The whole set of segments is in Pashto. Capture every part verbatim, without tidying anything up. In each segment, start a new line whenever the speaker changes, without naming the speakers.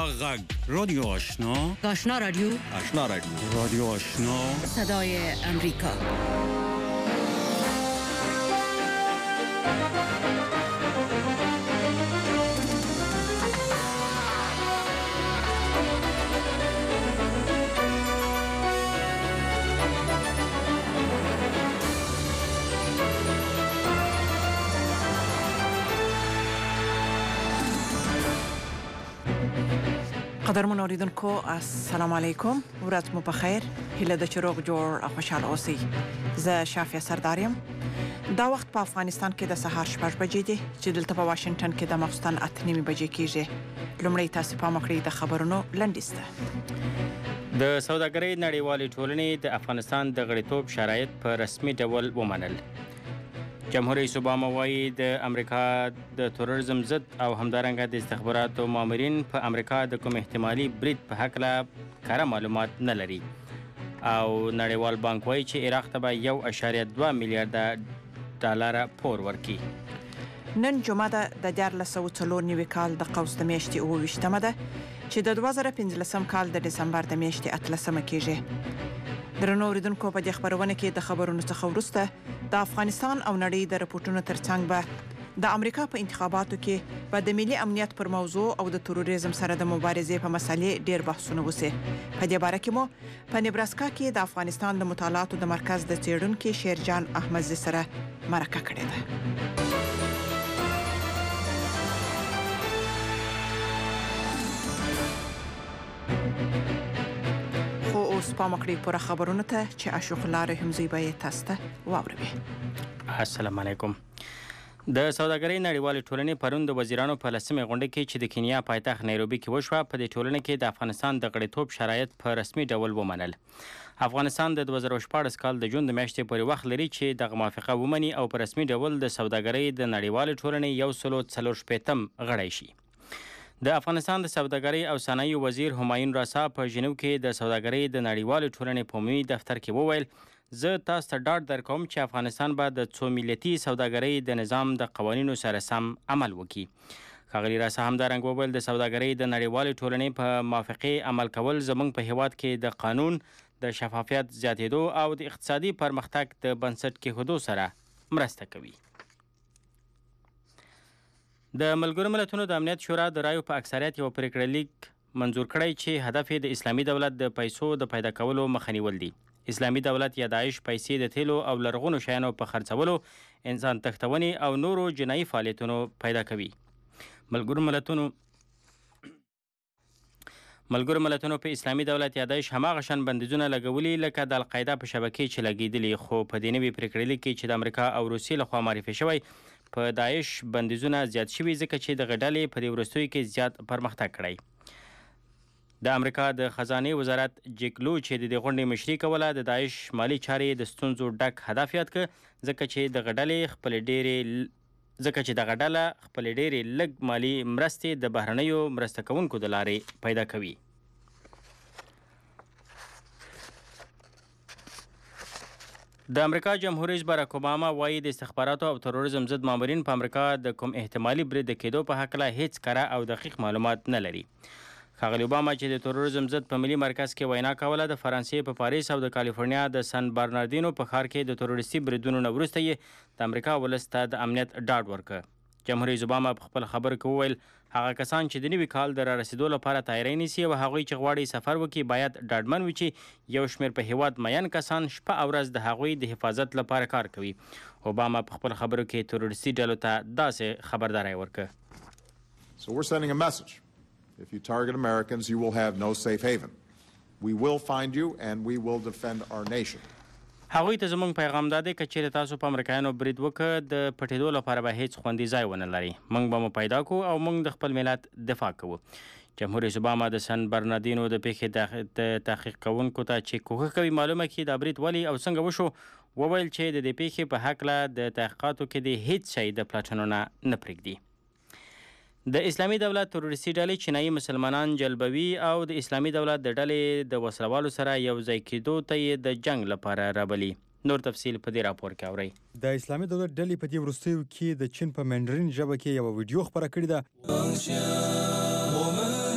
غږ رادیو آشنا
آشنا رادیو
آشنا رادیو
رادیو آشنا
صدای امریکا.
قدرمن اوریدونکو السلام علیکم، ورځ مو په خیر. هیله ده چې روغ جوړ او خوشحاله اوسئ. زه شافیه سرداریم. دا وخت په افغانستان کې د سهار شپږ بجې دي چې دلته په واشنگټن کې د ماخوستن اته نیمې بجې کېږي. لومړی تاسو پام وکړئ د خبرونو لنډیز ته.
د سوداګرۍ نړیوالې ټولنې د افغانستان د غړیتوب شرایط په رسمي ډول ومنل. جمهور رئیس اوباما وایي د امریکا د تروریزم ضد او همدارنګه د استخباراتو مامورین په امریکا د کوم احتمالي برید په هکله کره معلومات نه لري. او نړیوال بانک وایي چې عراق ته به یو اشاریه دوه میلیارډه ډالر پور ورکړي.
نن جمعه ده د دیارلس سوه څلور نوي کال د قوس د میاشتې اووه ویشتمه ده چې د دوه زره پنځلسم کال د ډسمبر د میاشتې اتلسمه کېږي. درنو اوریدونکو، په دې خبرونه کې د خبرونو څخه وروسته د افغانستان او نړۍ د رپورټونو ترڅنګ به د امریکا په انتخاباتو کې به د ملي امنیت پر موضوع او د تروریزم سره د مبارزې په مسلې ډیر بحثونه وشي. په دې باره کې مو په نیبراسکا کې د افغانستان د مطالعاتو د مرکز د څېړونکي شیرجان احمدزي سره مرکه کړې ده. خو اوس پام وکړئ پوره خبرونو ته چې اشوق الله رحمزی به یې تاسو ته واوروي.
السلام علیکم. د سوداګرۍ نړیوالې ټولنې پرون د وزیرانو په لسمې غونډه کې چې د کینیا پایتخت نیروبي کې وشوه، په دې ټولنه کې د افغانستان د غړیتوب شرایط په رسمي ډول ومنل. افغانستان د دوه زره شپاړس کال د جون د میاشتې پورې وخت لري چې دغه موافقه ومني او په رسمي ډول د سوداګرۍ د نړیوالې ټولنې یو سلو څلور شپېتم غړی شي. د افغانستان د سوداګرۍ او صنایعو وزیر همایون راسا په ژنو کې د سوداګرۍ د نړیوالې ټولنې په عمومي دفتر کې وویل، زه تاسو ته ډاډ درکوم چې افغانستان به د څو ملتي سوداګرۍ د نظام د قوانینو سره سم عمل وکړي. ښاغلي راسا همدارنګه وویل د سوداګرۍ د نړیوالې ټولنې په موافقې عمل کول زموږ په هیواد کې د قانون د شفافیت زیاتېدو او د اقتصادي پرمختګ د بنسټ کېښودو سره مرسته کوي. د ملګرو ملتونو د امنیت شورا د رایو په اکثریت یو پریکړه لیک منظور کړی چې هدف یې د اسلامي دولت د پیسو د پیدا کولو مخه نیول دي. اسلامي دولت یا داعش پیسې د تیلو او لرغونو شیانو په خرڅولو، انسان تښتونې او نورو جنایي فعالیتونو پیدا کوي. ملګرو ملتونو ملګرو ملتونو په اسلامي دولت یا داعش هماغه شان بندیزونه لګولي لکه د القاعده په شبکې چې لګېدلي، خو په دې نوي پریکړه لیک کې چې د امریکا او روسیې لخوا معرفي شوی، په داعش بندیزونه زیات شوي ځکه چې دغه ډلې په دې وروستیو کې زیات پرمختګ کړی. د امریکا د خزانې وزارت جیکلو چې د دې غونډې مشري کوله، د داعش مالي چارې د ستونزو ډک هدف یاد کړ ځکه چې دغه ډلې خپلې ډېرې ځکه چې دغه ډله خپلې ډېرې لږ مالي مرستې د بهرنیو مرسته کوونکو د لارې پیدا کوي. د امریکا جمهور رئیس باراک اوباما وایي د استخباراتو او تروریزم ضد مامورین په امریکا د کوم احتمالي برید د کېدو په هکله هیڅ کره او دقیق معلومات نه لري. ښاغلي اوباما چې د تروریزم ضد په ملي مرکز کې وینا کوله، د فرانسې په پاریس او د کالیفورنیا د سن برناردینو په ښار کې د تروریستي بریدونو نه وروسته یې د امریکا ولس ته د امنیت ډاډ ورکړ. جمهور رئیس اوباما په خپل خبر کې وویل، هغه کسان چې د نوي کال د رارسېدو لپاره تیاری نیسي او هغوی چې غواړي سفر وکړي باید ډاډمن وي چې یو شمېر په هیواد مین کسان شپه او ورځ د هغوی د حفاظت لپاره کار کوي. اوباما په خپل خبرو کې تروریستي ډلو ته داسې خبرداری ورکړ.
So we're sending a message. If you target Americans, you will have no safe haven. We will find you and we will defend our nation.
هغوی ته زموږ پیغام دا دی که چیرې تاسو په امریکایانو برید وکړه، د پټېدو لپاره به هیڅ خوندي ځای ونه لري. موږ به مو پیدا کوو او موږ د خپل ملت دفاع کوو. جمهور رئیس اوباما د سن برناردینو د پیښې د تحقیق کوونکو ته چې کوښښ کوي معلومه کړي دا برید ولې او څنګه وشو، وویل چې د دې پیښې په هکله د تحقیقاتو کې د هیڅ شی د پلټنو نه نه پرېږدي. د اسلامي دولت تروریستي ډلې چینایي مسلمانان جلبوي او د اسلامي دولت د ډلې د وسلوالو سره یو ځای کېدو ته یې د جنگ لپاره رابلي. نور تفصیل په دې راپور کې اورئ.
د اسلامي دولت ډلې په دې وروستیو کې د چین په منډرین ژبه کې یو ویډیو خپره کړې ده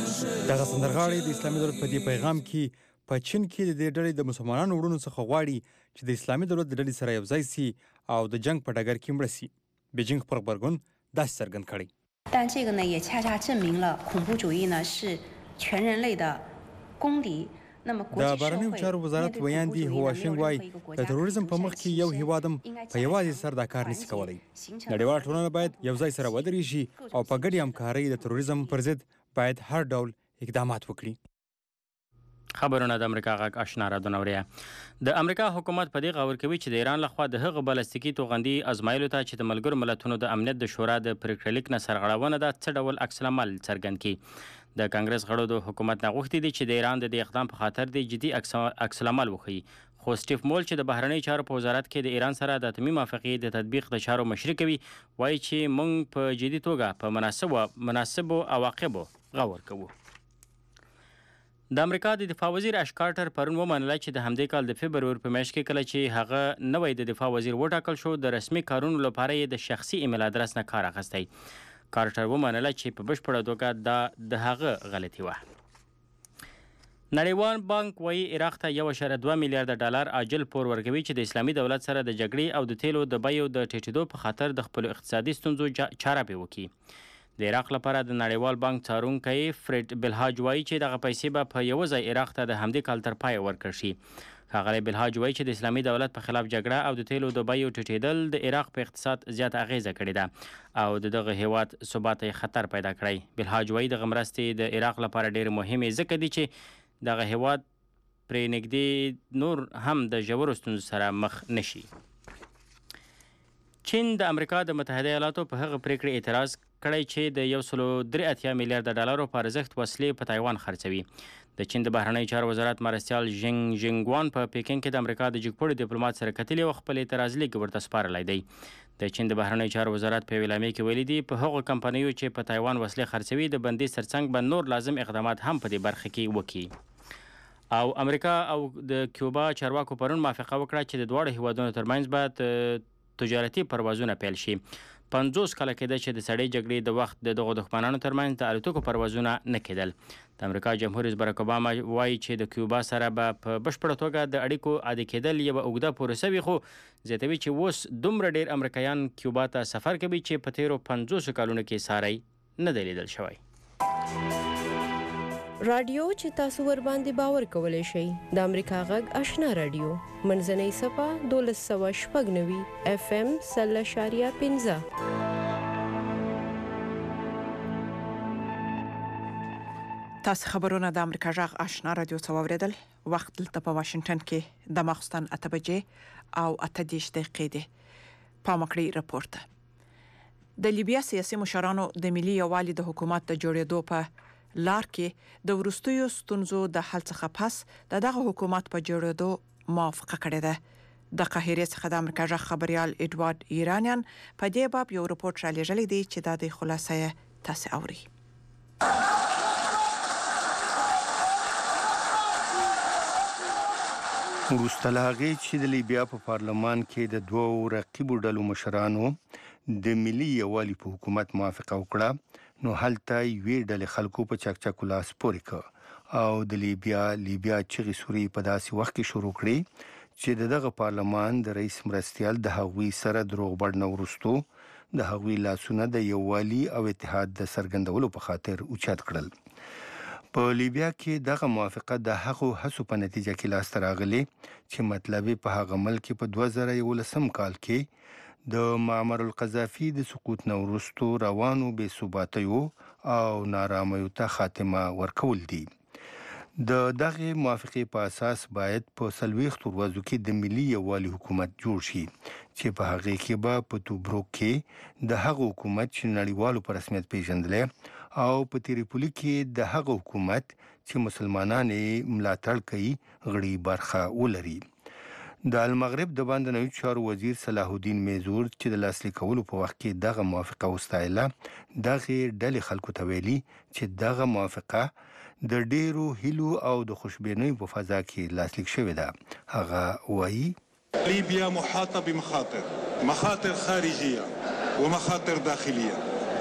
دغه سندرغاړي د اسلامي دولت په دې پیغام کې په چین کې د دې ډلې د مسلمانانو وروڼو څخه غواړي چې د اسلامي دولت د ډلې سره یوځای سي او د جنگ په ډګر کې مړه سي. بیجینګ خپل غبرګون داسې څرګند کړی.
但这个呢，也恰恰证明了恐怖主义呢是全人类的公敌。
د بهرنیو چارو وزارت ویاندي هواشنګ وایي د تروریزم په مخ کې یو هیواد هم په یوازې سر دا کار نشي کولی. نړیواله ټولنه باید یوځای سره ودرېږي او په ګډې همکارۍ د تروریزم پر ضد باید هر ډول اقدامات وکړي.
خبرونه د امریکا غږ آشنا رادیو نوریه. د امریکا حکومت په دې غور کوي چې د ایران لخوا د هغه بلستیکي توغندي ازمایلو ته چې د ملګرو ملتونو د امنیت د شورا د پریکړه لیک نه سرغړونه ده څه ډول عکس العمل څرګند کړي. د کانګرس غړو د حکومت نه غوښتي دي چې د ایران د دې اقدام په خاطر د جدي عکس العمل وښيي. خو سټیف مول چې د بهرنی چارو په وزارت کې د ایران سره د اتمي موافقې د تطبیق د چارو مشري کوي وایي چې موږ په جدي توګه په مناسبو مناسبو عواقبو غور کوو. د امریکا د دفاع وزیر اش کارټر پرون ومنله چې د همدې کال د فبروري په میاشت کې کله چې هغه نوی د دفاع وزیر وټاکل شو د رسمي کارونو لپاره یې د شخصي ایمیل ادرس نه کار اخیستی. کارټر ومنله چې په بشپړه توګه دا د هغه غلطي وه. نړیوال بانک وایي عراق ته یو اشاریه دوه میلیارډ ډالر عاجل پور ورکوي چې د اسلامي دولت سره د جګړې او د تیلو د بیو د ټیټېدو په خاطر د خپلو اقتصادي ستونزو چاره پرې وکړي. د عراق لپاره د نړیوال بانک څارونکی فرید بلهاج وایي چې دغه پیسې به په یوه ځای عراق ته د همدې کال تر پایه ورکړل شي. ښاغلی بلهاج وایي چې د اسلامي دولت په خلاف جګړه او د تیلو د بیو ټیټېدل د عراق په اقتصاد زیاته اغیزه کړې ده او د دغه هیواد ثبات یې خطر پیدا کړی. بلهاج وایي دغه مرستې د عراق لپاره ډېرې مهمې ځکه دي چې دغه هیواد پرې نږدې نور هم د ژورو ستونزو سره مخ نشي. چین د امریکا د متحده ایالاتو په هغه پریکړې اعتراض کړی چې د یو سلو درې اتیا میلیارډ ډالرو په ارزښت وسلې په تایوان خرڅوي. د چین د بهرنیو چارو وزارت مرستیال ژینګ ژینګوان په پیکینګ کې د امریکا د جګپوړي ډیپلومات سره کتلي او خپل اعتراض لیک ورته سپارلی دی. د چین د بهرنیو چارو وزارت په اعلامیه کې ویلي دي په هغو کمپنیو چې په تایوان وسلې خرڅوي د بندیز ترڅنګ به نور لازم اقدامات هم په دې برخه کې وکړي. او امریکا او د کیوبا چارواکو پرون موافقه وکړه چې د دواړو هیوادونو ترمنځ باید تجارتي پروازونه پیل شي. پنځوس کاله کېده چې د سړې جګړې د وخت د دغو دښمنانو ترمنځ د الوتکو پروازونه نه کېدل. د امریکا جمهور رئیس باراک اوباما وایي چې د کیوبا سره به په بشپړه توګه د اړیکو عادي کېدل یوه اوږده پروسه وي، خو زیاتوي چې اوس دومره ډېر امریکایان کیوبا ته سفر کوي چې په تیرو پنځوسو کلونو کې ساری نه دی لیدل شوی.
رادیو چې تاسو ور باندې باور کولی شئ د امریکا غږ آشنا رادیو منځنۍ صفه دولس سوه شپږ نوي اف ام سل اشاریه پنځه.
تاسو خبرونه د امریکا غږ آشنا رادیو څخه واوریدل. وخت دلته په واشنگټن کې د ماخستن اته بجې او اته دېرش دقیقې دي. پام وکړئ راپورته. د لیبیا سیاسي مشرانو د ملي یووالي د حکومت د جوړېدو په لار کې د وروستیو ستونزو د حل څخه پس د دغه حکومت په جوړېدو موافقه کړې ده. د قاهرې څخه د امریکا غږ خبريال ایډوارد ایرانیان په دې باب یو رپورټ را لېږلی دی چې دا د خلاصه یې تاسو اورئ.
وروسته له هغې چې د لیبیا په پارلمان کې د دوو رقیبو ډلو مشرانو د ملي یووالي په حکومت موافقه وکړه، نو هلته یوې ډلې خلکو په چکچکو لاس پورې کړ او د لیبیا لیبیا چغې سورې په داسې وخت کې شروع کړې چې د دغه پارلمان د رئیس مرستیال د هغوی سره دروغ بړ نه وروستو د هغوی لاسونه د یووالي او اتحاد د څرګندولو په خاطر اوچت کړل. په لیبیا کې دغه موافقه د هغو هڅو په نتیجه کې لاسته راغلې چې مطلب په هغه ملک په دوه زره یولسم کال کې د معمر القذافي د سقوط نه وروستو روانو بې ثباتیو او نارامیو ته خاتمه ورکول دي. د دغه موافقې په اساس باید په څلوېښتو ورځو کې د ملي یووالي حکومت جوړ شي چې په هغې کې به په توبروک کې د هغه حکومت چې نړیوالو په رسمیت پیژندلی او په تریپولي کې د هغه حکومت چې مسلمانان یې ملاتړ کوي غړي برخه ولري. د المغرب د باندنیو چارو وزیر صلاح الدین میزور چې د لاسلیک کولو په وخت کې دغه موافقه وستایله، دغه ډلې خلکو ته ویلي چې دغه موافقه د ډیرو هیلو او د خوشبینۍ په فضا کې لاسلیک شوې ده. هغه وایي
ليبيا محاطة بمخاطر مخاطر خارجية ومخاطر داخلية.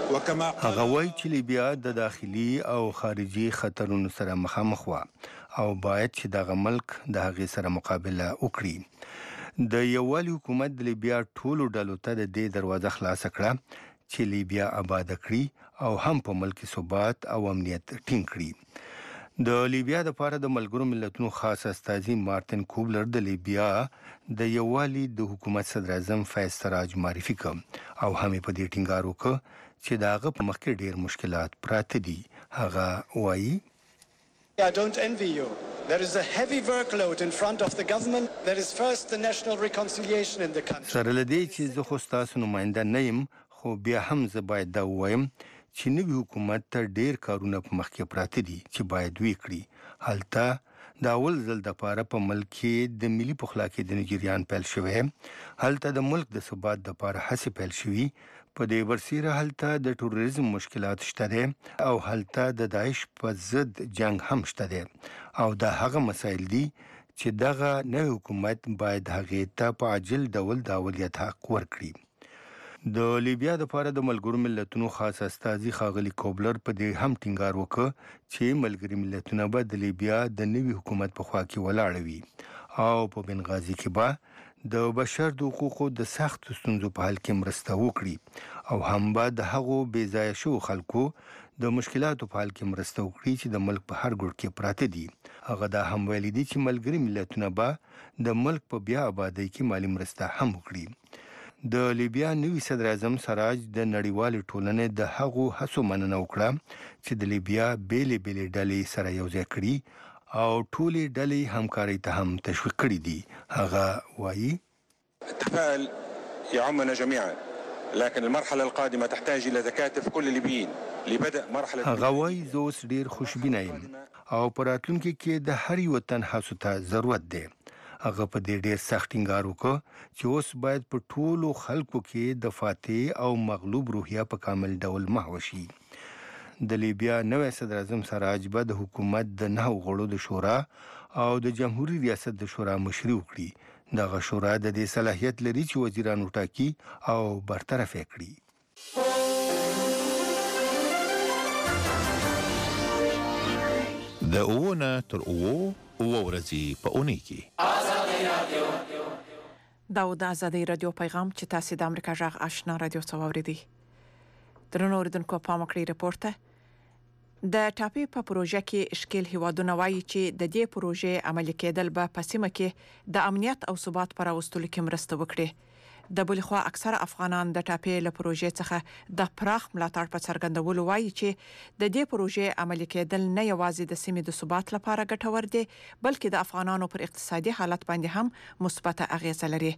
هغه وایي چې لیبیا د داخلي او خارجي خطرونو سره مخامخ وه او باید چې دغه ملک د هغې سره مقابله وکړي. د یووالي حکومت د لیبیا ټولو ډلو ته د دې دروازه خلاصه کړه چې لیبیا آباد کړي او هم په ملک ثبات او امنیت ټینګ کړي. د لیبیا د لپاره د ملګرو ملتونو خاص استازي مارتن کوبلر د لیبیا د یووالي د حکومت صدر اعظم فیض سراج معرفي کړ او هم په دې ټینګار وکړ چې داغه په مخ کې ډېر مشکلات پراته دي. هغه وایي
I don't envy you. There is a heavy workload in front of the government. There is first the national reconciliation in the country.
سره لدی چې زه خو ستاسو نماینده نه یم خو بیا هم زه باید دا ووایم چې نوی حکومت ته ډیر کارونه په مخ کې پراته دي چې باید وی کړي. هلته د اول ځل د پاره په ملک کې د ملي پخلا کې د نجریان پیل شوی. هلته د ملک د ثبات د پاره هڅې پیل شوی. په دې ورسیره هلته د ټوریزم مشکلات شته دي او هلته د داعش په ضد جنگ هم شته دي او دا هغه مسایل دي چې دغه نوی حکومت باید هغه ته په عاجل ډول د اولیت حق ورکړي. د لیبیا د لپاره د ملګرو ملتونو خاص استازي ښاغلي کوبلر په دې هم ټینګار وکړ چې ملګري ملتونه به د لیبیا د نوي حکومت په خوا کې ولاړ وي او په بنغازي کې به د بشر د حقوقو د سخت ستونزو په حل کې مرسته وکړي او هم به د هغو بې ځایه شوو خلکو د مشکلاتو په حل کې مرسته وکړي چې د ملک په هر ګوټ کې پراته دي. هغه دا هم ویلي دي چې ملګري ملتونه به د ملک په بیا آبادۍ کې مالي مرسته هم وکړي. د لیبیا نوی صدر اعظم سراج د نړیوالې ټولنې د هغو هڅو مننه وکړه چې د لیبیا بیلې بیلې ډلې سره یوځای کړي او ټولې ډلې همکارۍ ته هم تشویق کړي دي. هغه وایي
التفاؤل يعمنا جميعا لكن المرحلة القادمة تحتاج إلى تكاتف كل الليبيين لبدء مرحلة.
هغه وایي زه اوس ډیر خوشبینه یم او په راتلونکي کې د هر یو وطن هڅو ته ضرورت دی. هغه په دې ډېر سخت ټینګار وکړ چې اوس باید په ټولو خلکو کې د فاتح او مغلوب روحیه په کامل ډول محو شي. د لیبیا نوی صدر اعظم سراج به د حکومت د نهو غړو د شورا او د جمهوریت ریاست د شورا مشري وکړي. دغه شورا د دې صلاحیت لري چې وزیرانو ټاکي او برطرف کړي.
د اوونه تر اوو اوه ورځې په اونۍ کې
دا د ازادي رادیو پیغام چې تاسو د امریکا جغ آشنا رادیو څووريدي. درنو اوریدونکو پام وکړئ رپورټ د ټاپي په پروژه کې اشکیل هیوادونه وایي چې د دې پروژې عملي کېدل به په سیمه کې د امنیت او ثبات پر راوستلو کې مرسته وکړي. د بل خوا اکثره افغانان د ټاپي له پروژې څخه د پراخ ملاتړ په څرګندولو وایي چې د دې پروژې عملي کېدل نه یوازې د سیمې د ثبات لپاره ګټور دي بلکې د افغانانو پر اقتصادي حالت باندې هم مثبت اغیزه لري.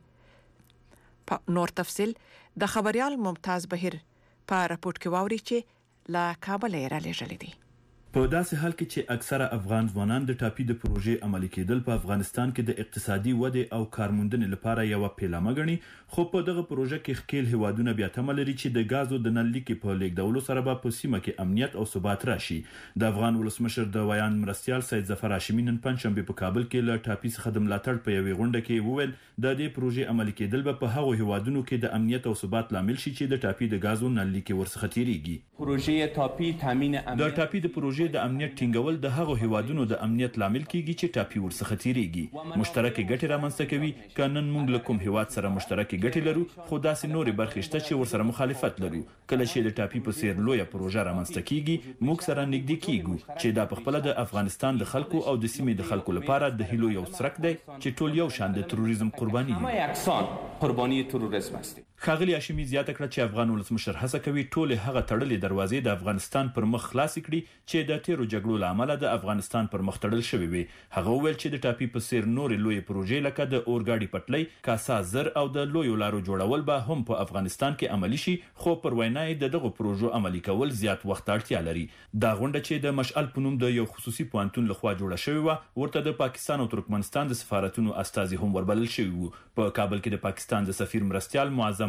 نور تفصيل د خبريال ممتاز بهیر په راپورټ کې واوري چې لا کابل یې را لېږلې دي.
په داسې حال کې چې اکثره افغان ځوانان د ټاپي د پروژې عملي کېدل په افغانستان کې د اقتصادي ودې او کارموندنې لپاره یو پیلامه غني، خو په دغه پروژه کې ښکیل هیوادونه بیا تمه لري چې د غازو د نل لیکې په لیږدولو سره به په سیمه کې امنیت او ثبات راشي. د افغان ولسمشر د ویان مرستیال سید ظفر هاشمي نن پنځشنبه په کابل کې له ټاپي څخه د ملاتړ په یوې غونډه کې وویل د دې پروژې عملي کېدل به په هغو هیوادونو کې د امنیت او ثبات لامل شي چې د ټاپي د غازو نل لیکې ورڅخه تیریږي.
پروژې ټاپي تامین امنیت
د ټاپي د پروژې د امنیت ټینګول د هغو هیوادونو د امنیت لامل کیږي چې ټاپي ورڅخه تیریږي. مشترکه ګټې رامنځته کوي. کانن موږ له کوم هیواد سره مشترکه ګټې لرو خو داسې نورې برخې شته چې ورسره مخالفت لرو. کله چې د ټاپي په څیر لویه پروژه رامنځته کیږي موږ سره نږدې کیږو چې دا په خپل د افغانستان د خلکو او د سیمې د خلکو لپاره د هیلو یو څرک دی چې ټول یو شان د تروریزم قرباني دي.
یکسان قرباني تروریسم است.
ښاغلي هاشمي زیاته کړه چې افغان ولسمشر هڅه کوي ټول هغه تړلې دروازې د افغانستان پر مخ خلاص کړي چې د تیرو جګړو لامل د افغانستان پر مخ تړل شوی وي. هغه وویل چې د ټاپي په څیر نورې لوی پروژې لکه د اورګاډي پټلۍ، کاسا زر او د لویو لارو جوړول به هم په افغانستان کې عملی شي، خو پر وینا یې د دغه پروژو عملي کول زیات وخت اړتیا لري. دا غونډه چې د مشعل په نوم د یو خصوصي پوهنتون لخوا جوړه شوې و ورته د پاکستان او ترکمنستان د سفارتونو استازي هم وربلل شوي وو. په کابل کې د پاکستان د سفیر مرستیال معظم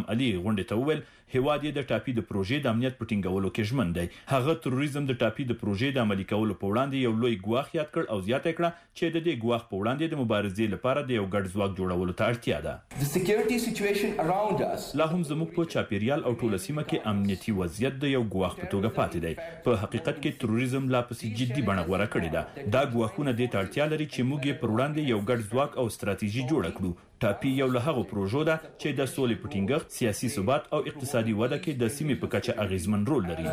غلام علي غونډې ته وویل هیواد یې د ټاپي د پروژې د امنیت په ټینګولو کې ژمن دی. هغه تروریزم د ټاپي د پروژې د عملي کولو په وړاندې یو لوی ګواښ یاد کړ او زیاته کړه چې د دې ګواښ په وړاندې د مبارزې لپاره د یو ګډ ځواک جوړولو ته اړتیا ده.
The security situation around us
لا هم زموږ په چاپیریال او ټوله سیمه کې امنیتي وضعیت د یو ګواښ په توګه پاتې دی. په حقیقت کې تروریزم لا پسې جدي بڼه غوره کړې ده. دا ګواښونه دې ته اړتیا لري چې موږ یې پر وړاندې یو ګډ ځواک او ستراتیژي جوړه کړو. ټاپي یو له هغو پروژو ده چې د سولې په ټینګښت، سیاسي ثبات او اقتصادي وده کې د سیمې په کچه اغیزمن رول لري.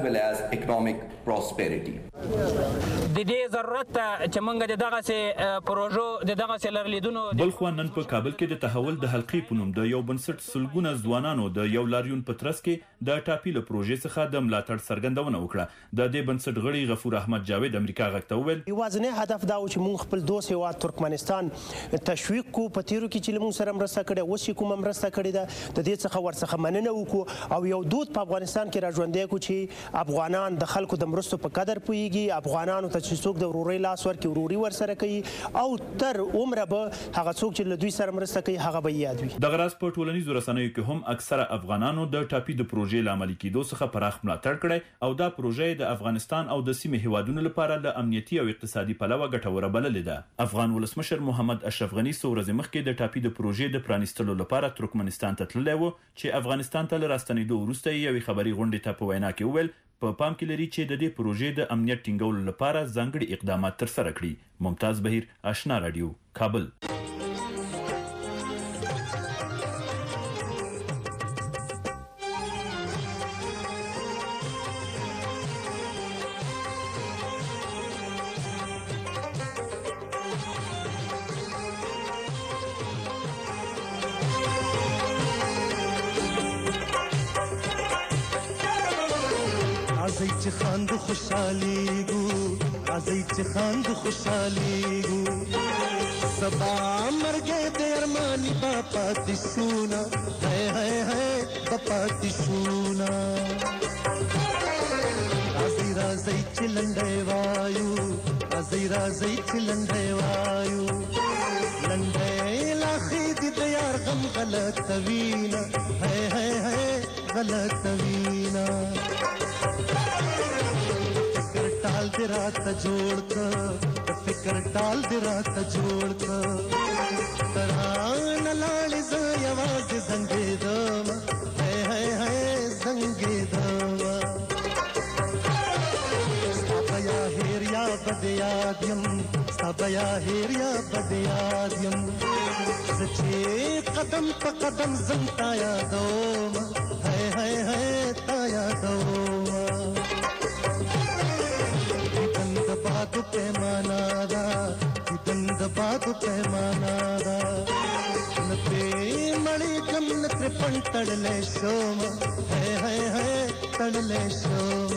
د دې ضرورت چې موږ دغه سه پروژو دغه سه لرلیدونو
بل خو نن په کابل کې د تحول د حلقې په نوم د یو بنسټ سلګونه ځوانانو د یو لاریون په ترڅ کې د ټاپي له پروژې څخه د ملاتړ څرګندونه وکړه. د دې بنسټ غړي غفور احمد جاوید امریکا غږ ته وویل
یوازینی هدف دا و چې موږ خپل دوست هیواد ترکمنستان تشویق کو په تیرو کې چې موږ سره مرسته کړې اوس کوم مرسته کړې ده د دې څخه ورڅخه مننه وکړو او یو دود په افغانستان کې راژوندې کو چې افغانان د خلکو د مرستو په قدر پوهیږي، افغانانو ته چې څوک د ورورۍ لاس ورکړي وروري ورسره کوي او تر عمره به هغه څوک چې له دوی سره مرسته کوي هغه به یاد وي.
دغه راز په ټولنیزو رسنیو کې هم اکثره افغانانو د ټاپي د پروژې له عملي کېدو څخه پراخ ملاتړ کړی او دا پروژه د افغانستان او د سیمې هیوادونو لپاره د امنیتي او اقتصادي پلوه ګټوره بللې ده. افغان ولسمشر محمد اشرف غنی څو ورځې مخکې د ټاپي د پروژې د پرانیستلو لپاره ترکمنستان ته تللی و چې افغانستان ته له راستنېدو وروسته یې یوې خبري غونډې ته په وینا کې وویل په پام کې لري چې د دې پروژې د امنیت ټینګولو لپاره ځانګړي اقدامات ترسره کړي. ممتاز بهیر، آشنا رادیو، کابل.
راځئ چې خاند خوشحالېږو، راځئ چې خاند خوشحالېږو، سبا مرګ د ارماني به پاتې شونا، هی هی هی به پاتې شونا. راځئ راځئ چې لنډۍ وایو، راځئ راځئ چې لنډۍ وایو، لنډۍ لا خېدې د یار غم غلطوینا، هی هی هی غلطوینا. ټال دې راته جوړ کړ، د فکر ټال دې راته جوړ کړ، ترانه لاړې زه یوازې زنګېدم، هی هی هی زنګېدم. ستا به یا هېر یا بد یاد یم، ستا به یا هېر یا بد یاد یم، زه چې قدم په قدم ځم تا یادوم، هی هی هی تا یادوم. باد پیمانا دا دیدن د باد پیمانا دا نته مړی کم نتر پن تړلې شوم، هی هی هی تړلې شوم.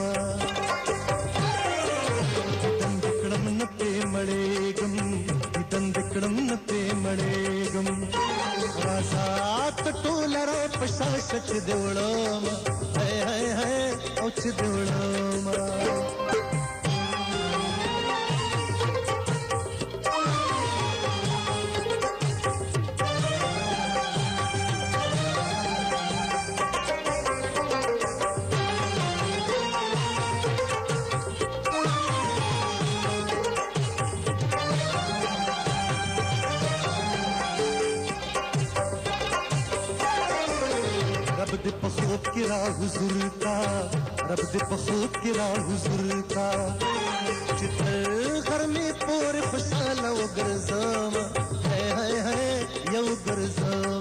دیدن دکړم نته مړی کم، دیدن دکړم نته مړی کم، رازات ټول را پښا شچ دیوړم، هی هی هی او چ دیوړم. رب دې په خوب کې را حضور کا، رب دې په خوب کې را حضور کا، چې تر غرمې پورې خوشاله وګرځم، هی هی هی یو ګرځم.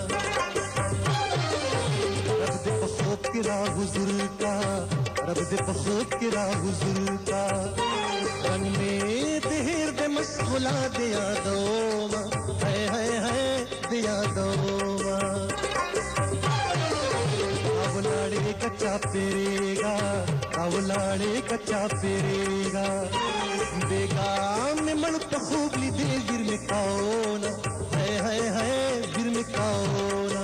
رب دې په خوب کې را حضور کا، رب دې په خوب کې را حضور کا، رنګ مې د هیر د مشغولا دې یادوم، هی هی هی دې یادوم. कच्चा पेरेगा अवलाड़े कच्चा पेरेगा, बेगाम में मन तो खूब ली दे गिर में कौन, है है है गिर में कौन.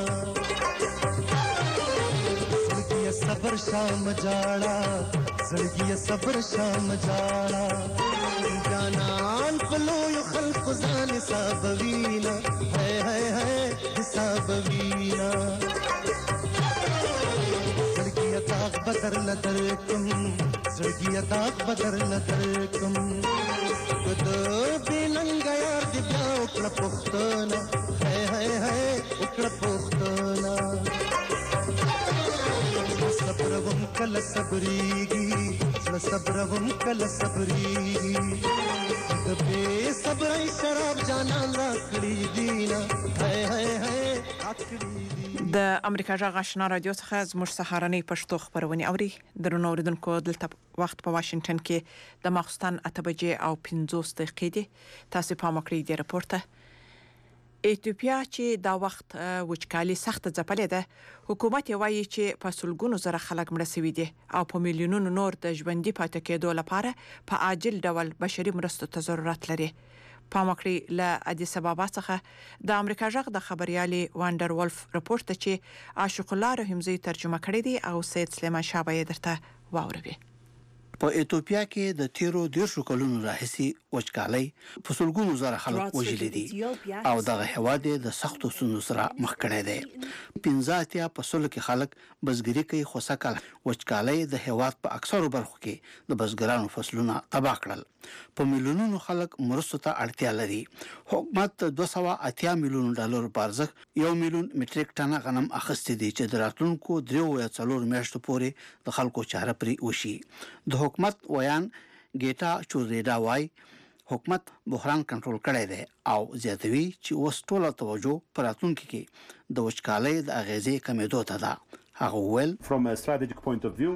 सड़गिया सबर शाम जाड़ा, सड़गिया सबर शाम जाड़ा, जानन पलो यो खल्क जान साबवीना, है है है साबवीना. بدر لدرکم زړګي داغ بدر لدرکم کده بلنګ یار دی بیا وکړه پښتنه هاي هاي هاي وکړه پښتنه صبرهم کله صبرېږي زه صبرهم کله صبرېږي د بې صبرۍ شراب جانان راکړي دي نه هاي هاي هاي راکړي
د امریکا غږ آشنا رادیو څخه زموږ سهارنۍ پښتو خبرونه اوري درنو اوریدونکو دلته وخت په واشنگټن کې د ماخستن اته بجې او پنځوس دقیقې دي تاسو په مکرې دی راپورته ایتوپیا چې دا وخت وچکالي سخت ځپلې ده حکومت یې وایي چې په سلګونو زره خلک مړه شوي دي او په میلیونونو نور د ژوندۍ پاتې کېدو لپاره په عاجل ډول بشري مرستو ته ضرورت لري پامکړی له ادیس ابابا څخه د امریکا غږ د خبريالي وانډر ولف راپورټ چې عاشق الله رحمزي ترجمه کړی دی او سید سلیمان شاه به درته واوروي
په ایتوپیا کې د تیرو دیرشو کلونو راهیسې وچکالۍ په سلګونو زره خلک وژلي دي او دغه هېواد د سختو ستونزو سره مخ کړی دی پنځه اتیا په سلو کې خلک بزګري کوي خو سږکال وچکالۍ د هېواد په اکثرو برخو کې د بزګرانو فصلونه تباه کړل په میلیونونو خلک مرستو ته اړتیا لري حکومت دوه سوه اتیا میلیون ډالر په ارزښت یو میلیون میټریک ټنه غنم اخیستی دی چې د راتلونکو دریو یا څلورو میاشتو پورې د خلکو چاره پرې وشي د حکومت ویان ګیټا چوریډا وای حکومت بحران کنټرول کړی دی او زیاتوي چې اوس ټوله توجه پر راتلونکي کې د وچکالۍ د اغیزې کمیدو ته ده هغه ویل
from a strategic point of view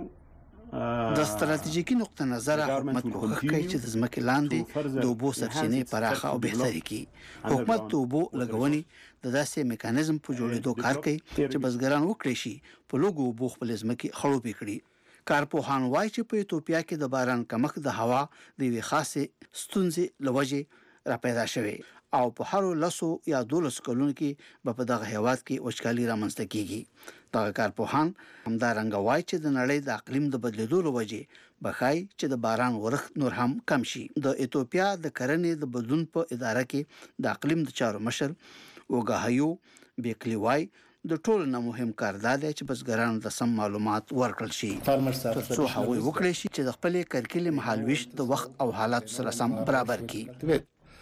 د ستراتیژیکي نقطه نظر حکومت کوښښ کوي چې د ځمکې لاندې د اوبو سرچینې پراخه او بهتري کړي حکومت د اوبو لګونې د داسې میکانیزم په جوړېدو کار کوي چې بزګران وکړي شي په لوګو اوبو خپل ځمکې خړوبې کړي کارپوهان وایي چې په ایتوپیا کې د باران کمښت د هوا د یوې خاصې ستونزې له وجې راپیدا شوی او په هر لسو یا دولس کلونو کې په دغه هیواد کې وچکالي رامنځته کیږي دغه کارپوهان همدارنګه وایي چې د نړۍ د اقلیم د بدلیدو له وجې بخای چې د باران ورښت نور هم کم شي د ایتوپیا د کرنې د بدلون په اداره کې د اقلیم د چارو مشر وګاهیو بیکلیوای د ټولو نه مهم کار دا دی چې بزګرانو ته سم معلومات ورکړل شي ترڅو هغوی وکړي شي چې د خپلې کرکیلې مهالویش د وخت او حالات سره سم برابر کړي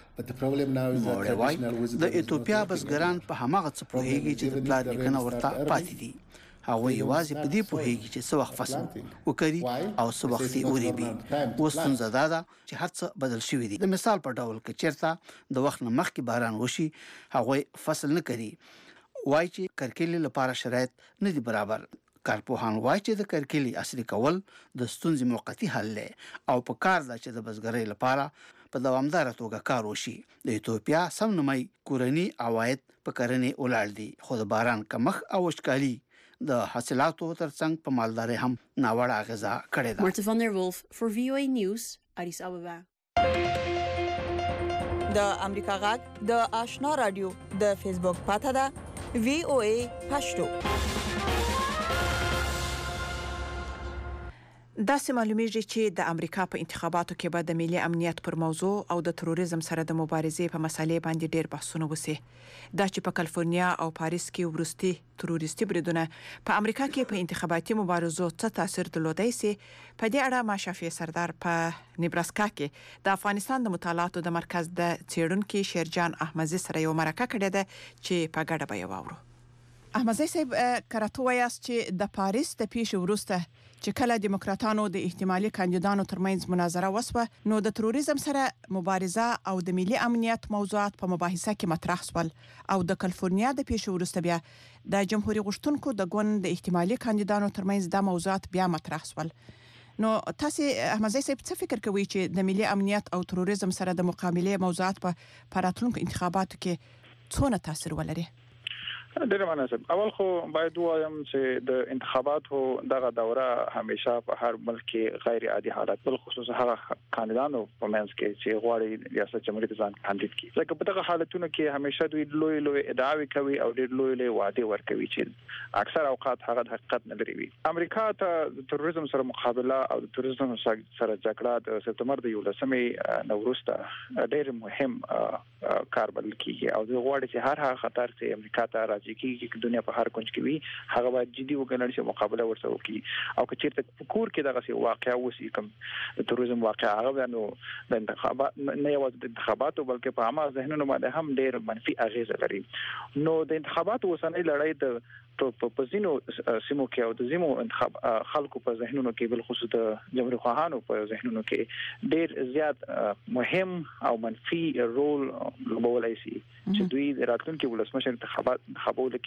د ایتوپیا بزګران په هماغه څه پوهیږي چې د پلار لیکنه ورته پاتې دي هغه یوازې په دې پوهیږي چې څه وخت فصل وکړي او څه وخت یې وریبي اوس څنګه دا ده چې هر څه بدل شوی دي د مثال په ډول کې چیرته د وخت نه مخکې باران وشي هغه فصل نه کوي وایي چې کرکیلې لپاره شرایط نه دي برابر کارپوهان وایي چې د کرکیلې اصلي کول د ستونزې موقتی حل دی او په کار ده چې د بزګرۍ لپاره په دوامدار توګه کار وشي د ایتوپیا سم نمای کورنی عواید په کرنې ولاړ دي خو د باران کمښت او وچکالي د حاصلاتو ترڅنګ په مالدارۍ هم ناوړه اغیزه کړې ده
مارتا van der Wolf for V O A News Addis Ababa
د امریکا غږ د آشنا رادیو د فیسبوک پاته ده V O A پښتو داسې معلومیږي چې د امریکا په انتخاباتو کې به د ملي امنیت پر موضوع او د تروریزم سره د مبارزې په مسالې باندې ډېر بحثونه وشي دا چې په کالیفورنیا او پاریس کې ورستي تروریستي بریدونه په امریکا کې په انتخاباتي مبارزو څه تاثیر درلودای شي په دې اړه ماشافي سردار په نیبراسکا کې د افغانستان د مطالعاتو د مرکز د څېړونکو شیرجان احمدزي سره یو مرکه کړې ده چې په ګډه به یې واورو احمدزي صاحب کراته وایاست چې د پاریس د پیښې وروسته چې کله دیموکراتانو د احتمالي کاندیدانو ترمنځ مناظره وسوه نو د تروریزم سره مبارزه او د ملي امنیت موضوعات په مباحثه کې مطرح شول او د کالیفورنیا د پیښې وروسته بیا د جمهوریت غوښتونکو د ګوند د احتمالي کاندیدانو ترمنځ د موضوعات بیا مطرح شول نو تاسو احمدزي صاحب څه فکر کوئ چې د ملي امنیت او تروریزم سره د مقابله موضوعات په راتلونکو انتخاباتو کې څونه تاثیر ولري
ډېر مناسب اول خو باید وایم چې د انتخاباتو دغه دوره همیشه په هر ملک کې غیر عادي حالت بل خصوص هغه کاندیدانو په منځ کې چې غواړي ریاست جمهوریت ځان کاندید کړي ځکه په دغه حالتونو کې همیشه دوی لوی لوی ادعاوې کوي او ډېر لوی لوی وعده ورکوي چې اکثر اوقات هغه د حقیقت نه لري وي امریکا ته د تروریزم سره مقابله او د تروریزم سره جګړه د سپتمبر د یولسمې نوروسته ډېر مهم کار بلل کیږي او دوی غواړي چې هر هغه خطر چې امریکا ته راځي چې دنیا په هر کونج کې وي هغه باید جدي وګڼل شي مقابله ورسره وکړي او که چیرته کور کې دغه واقعیا وسی کوم تروریزم واقعیا هغه نو د انتخابات نه یوازې د انتخاباتو بلکې په عامه ذهنونو باندې هم ډېر منفي اغیزه لري نو د انتخاباتو وسنۍ لړۍ د په زینو سیمو کې او د زمو انتخاب خلکو په ذهنونو کې بل خصوص د جمهوریت خواهانو په ذهنونو کې ډېر زیات مهم او منفي رول لوبولای شي چې دوی راتلونکي ولسمشر انتخابات انتخابولو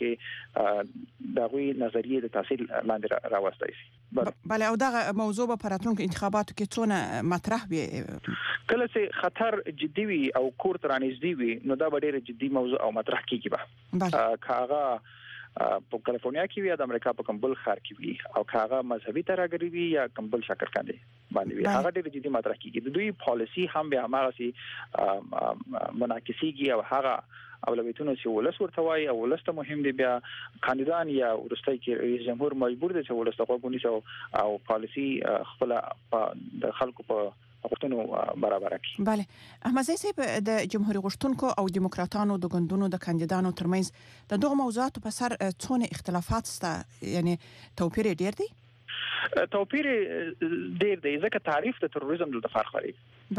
کې دغوی نظریه د تاثیر لاندې راوستای شي
بله او دغه موضوع په راتلونکي انتخاباتو کې څونه مطرح وي
کله چې خطر جدي وي او کور ترانیزدي وي نو دا ډېر جدي موضوع او مطرح کیږي به کاغه په کالیفورنیا کې وي د امریکا په کوم بل ښار کې وي او کاغه مذهبي ترګری وي یا کوم بل شکر کاندي باندې وي هغه ډېر جدي مطرح کیږي د دوی پالیسی هم به هغه سي منعکسيږي او هغه اولویتونه چې ولس ورته وایي او ولس ته مهم دي بیا کاندیدان یا ورستۍ کې رئیس جمهور مجبور دي چې ولس ته وګوري او پالیسی خپل د خلکو په غوښتنو برابر کړي.
بله احمدزی صاحب د جمهوریت غوښتونکو او دیموکراتانو د ګوندونو د کاندیدانو ترمنځ د دغه موضوعاتو په سر څونه اختلافات شته یعنی توپیر ډیر دی؟
توپیر ډیر دی ځکه تعریف د تروریزم د فرق لري.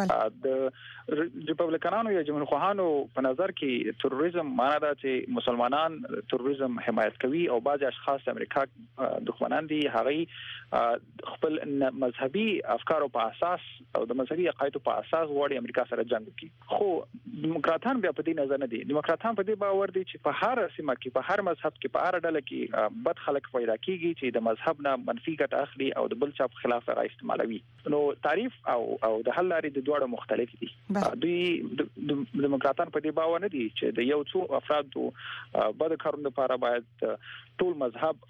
د ریپبلیکانانو یا جمهوریت خواهانو په نظر کې تروریزم معنا ده چې مسلمانان تروریزم حمایت کوي او بعض اشخاص د امریکا دښمنان دي هغه خپل مذهبي افکارو په اساس او د مذهبي عقایدو په اساس غواړي امریکا سره جنگ وکړي خو دیموکراتان بیا په دې نظر نه دي دیموکراتان په دې باور دي چې په هر سیمه کې په هر مذهب کې په هر ډله کې بد خلک پیدا کیږي چې د مذهب نه منفي ګټه اخلي او د بل چا په خلاف هغه استعمالوي نو تعریف او او د حل لارې د دوړو مختلف دي دوی دیموکراتان په دې باور نه دي چې د یو څو افرادو بد کارونو لپاره باید ټول مذهب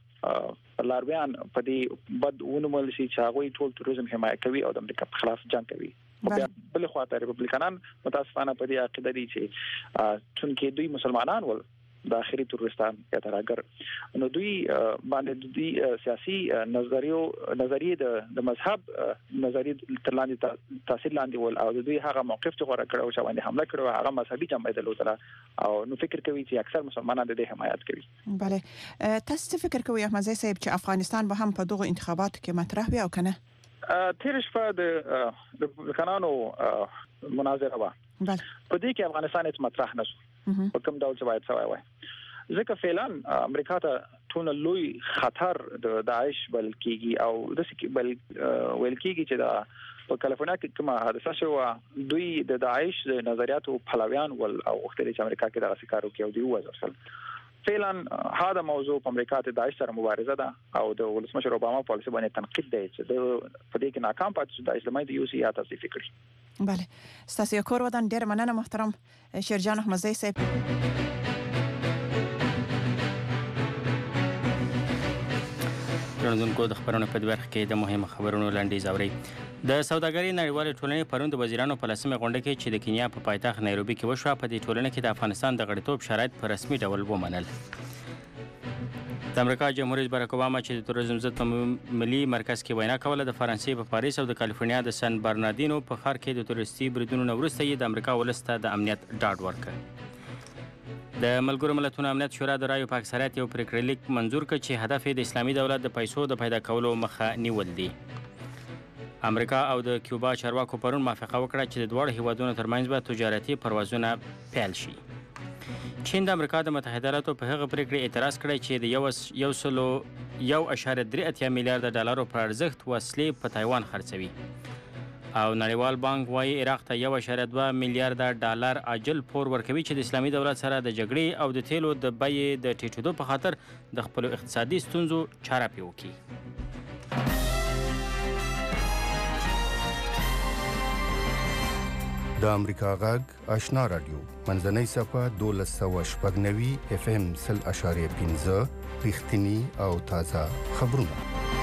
لارویان په دې بد ونمول شي چې هغه ټول تروریزم حمایت کوي او د امریکا په خلاف جنگ کوي بل خواته ریپبلیکانان متاسفانه په دې عقیده دي چې چونکې دوی مسلمانان ول داخلي تروریستان یا ترګر نو دوی باندې دوی سیاسي نظریو نظریه د مذهب نظریه تر لاندې تاثیر لاندې ول او دوی هغه موقف چې غوړه کړو چې باندې حمله کړو هغه مذهبي جنبه درلوده او نو فکر کوي چې اکثر مسلمانان د دې حمایت کوي.
بله تاسو فکر کوئ احمدزی صاحب چې افغانستان به هم په دغه انتخاباتو کې مطرح وي او کنه؟
تیر شپه د ریپبلیکانانو مناظره و په دې کې افغانستان هیڅ مطرح نشو په کوم ډول چې باید سوای وای ځکه فعلا امریکا ته ټول لوی خطر د داعش بل کېږي او د سکی بل ویل کېږي چې دا په کالیفورنیا کې کومه حادثه شو دوی د داعش د نظریاتو پلویان ول او وختي چې امریکا کې دغه کار وکړي او دی وځل فعلا هدا موضوع په امریکا ته داعش سره مبارزه ده او د ولسمشر اوباما پالیسي باندې تنقید دی چې د په دې کې ناکام پاتې شو د اسلامي د یو سی یا تاسو فکر
بله ستاسو کور ودان ډیر مننه محترم شیرجان احمدزی صاحب.
رنځونکو د خبرونو په برخه کې د مهمو خبرونو لاندې زوري د سوداګرۍ نړیوالې ټولنې پرون د وزیرانو په لسمه غونډه کې چې د کینیا په پایتخت نایروبي کې وشوه په دې ټولنه کې د افغانستان د غړیتوب شرایط په رسمي ډول ومنل. د امریکا جمهور رئیس باراک اوباما چې د تروریزم ضد په ملي مرکز کې وینا کوله د فرانسې په پاریس او د کالیفورنیا د سن برناردینو په ښار کې د تروریستي بریدونو نه وروسته یې د امریکا ولس ته د امنیت ډاډ ورکړ. د ملګرو ملتونو امنیت شورا د رایو په اکثریت یو پریکړه لیک منظور کړ چې هدف یې د اسلامي دولت د پیسو د پیدا کولو مخه نیول دي. امریکا او د کیوبا چارواکو پرون موافقه وکړه چې د دواړو هیوادونو ترمنځ به تجارتي پروازونه پیل شي. چین د امریکا د متحده ایالاتو په هغه پریکړې اعتراض کړی چې د یو یو سلو یو اشاریه درې اتیا میلیارډ ډالرو پر ارزښت وسلې په تایوان خرڅوي او نړیوال بانک وايي عراق ته یو اشاریه دوه میلیارډ ډالر عاجل پور ورکوي چې د اسلامي دولت سره د جګړې او د تیلو د بیې د ټیټېدو په خاطر د خپلو اقتصادي ستونزو چاره پرې وکړي.
د امریکا غږ آشنا رادیو منځنۍ صفه دولس سوه شپږ نوي اف ام سل اشاریه پنځه رښتینی او تازه خبرونه.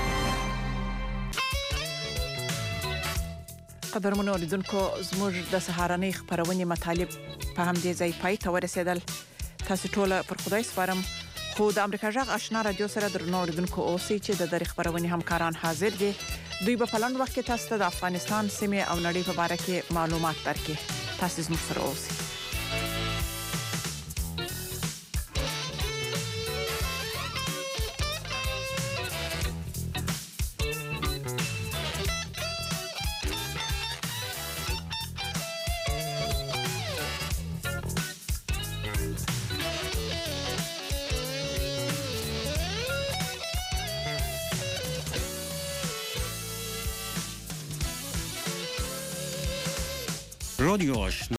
قدرمنو لیدونکو زموږ د سهارنۍ خبرونې مطالب په همدې ځای پای ته ورسېدل. تاسو ټول پر خدای سپارم خو د امریکا غږ آشنا رادیو سره درنو لیدونکو اوسئ چې د درې خبرونې همکاران حاضر دي. دوی په پلان وخت کې تاسو ته د افغانستان سیمه او نړۍ په اړه کې معلومات درکړي. تاسو زموږ سره اوسئ.
رادیو آشنا